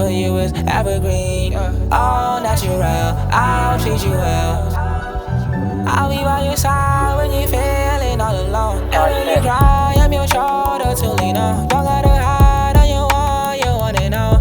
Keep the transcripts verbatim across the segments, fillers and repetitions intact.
for you is evergreen, all natural. I'll treat you well. I'll be by your side when you're feeling all alone. And when you cry, I'm your shoulder to lean on. Don't gotta hide on your wall, you wanna know.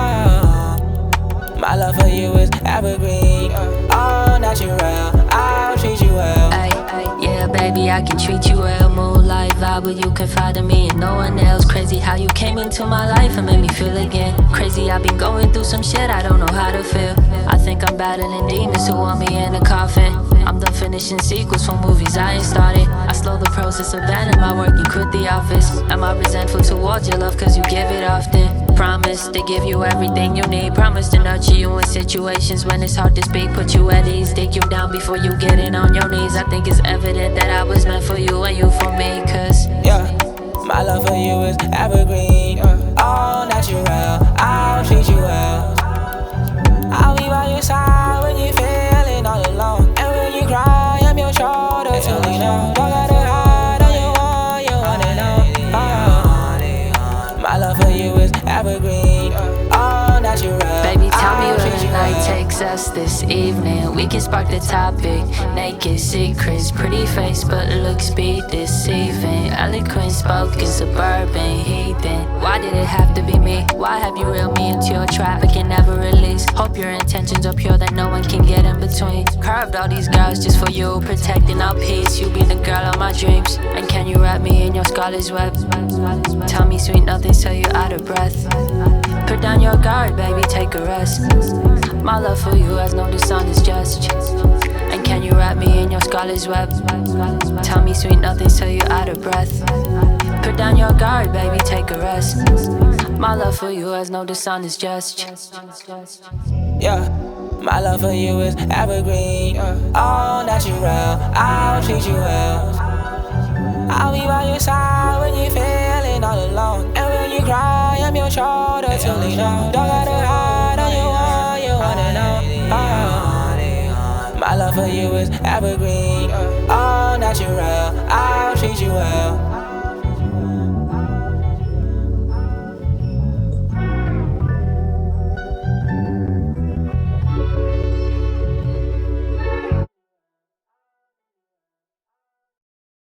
Oh, my love for you is evergreen, all natural. I'll treat you well. Ay, ay, yeah, baby, I can treat you well. Moonlight vibe, but you confide in me and no one else. Crazy how you came into my life and made me feel again. Crazy, I've been going through some shit, I don't know how to feel. I think I'm battling demons who want me in a coffin. I'm done finishing sequels for movies I ain't started. I slow the process, abandon my work, you quit the office. Am I resentful towards your love cause you give it often? Promise to give you everything you need. Promise to nurture you in situations when it's hard to speak. Put you at ease, take you down before you get in on your knees. I think it's evident that I was meant for you and you for me. Cause yeah, my love for you is evergreen, all natural. I'll treat you well. I'll be by your side when you're feeling all alone. And when you cry, I'm your shoulder to lean on. Don't gotta hide on your wall, you wanna know. Oh, my love for you is evergreen, all natural. baby, tell me where the night takes us this evening. We can spark the topic, naked secrets. Pretty face but looks be deceiving. Eloquent spoken, suburban heathen. Why did it have to be me? Why have you reeled me into your trap I can never release? Hope your intentions are pure that no one can get in between. Carved all these girls just for you, protecting our peace. You be the girl of my dreams. And can you wrap me in your scarlet's web? Tell me sweet nothings till you're out of breath. Put down your guard, baby, take a rest. My love for you has no dishonest just. And can you wrap me in your scarlet's web? Tell me sweet nothings till you're out of breath. Put down your guard, baby, take a rest. My love for you has no dishonest just. Yeah, my love for you is evergreen, all natural. I'll treat you well. I'll be by your side when you're feeling all alone. And when you cry, I'm your shoulder to lean on. Don't gotta hide on your wall, you wanna know. Oh, my love for you is evergreen, all natural. I'll treat you well.